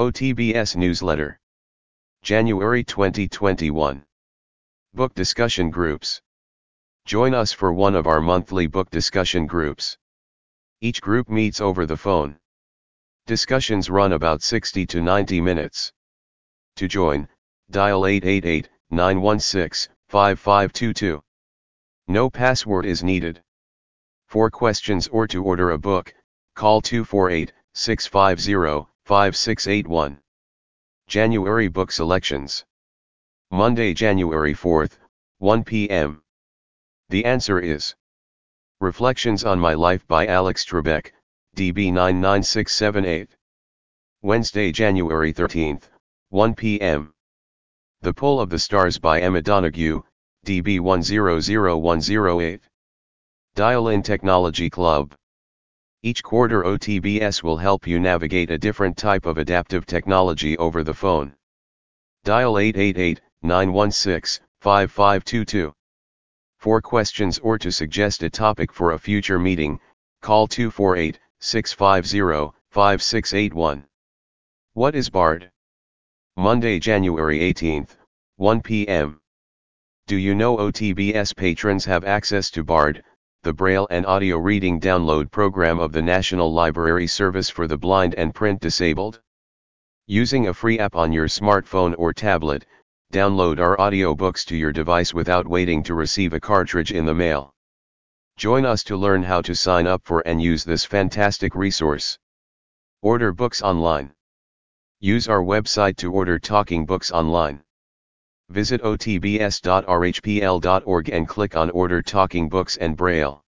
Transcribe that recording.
OTBS Newsletter. January 2021. Book discussion groups. Join us for one of our monthly book discussion groups. Each group meets over the phone. Discussions run about 60 to 90 minutes. To join, dial 888-916-5522. No password is needed. For questions or to order a book, call 248-650-5681. January book selections. Monday, January 4th, 1 p.m. The answer is Reflections on My Life by Alex Trebek, DB 99678. Wednesday, January 13th, 1 p.m. The Pull of the Stars by Emma Donoghue, DB 100108. Dial-in Technology Club. Each quarter OTBS will help you navigate a different type of adaptive technology over the phone. Dial 888-916-5522. For questions or to suggest a topic for a future meeting, call 248-650-5681. What is BARD? Monday, January 18th, 1 p.m. Do you know OTBS patrons have access to BARD, the Braille and audio reading download program of the National Library Service for the Blind and Print Disabled? Using a free app on your smartphone or tablet, download our audiobooks to your device without waiting to receive a cartridge in the mail. Join us to learn how to sign up for and use this fantastic resource. Order books online. Use our website to order talking books online. Visit otbs.rhpl.org and click on Order Talking Books and Braille.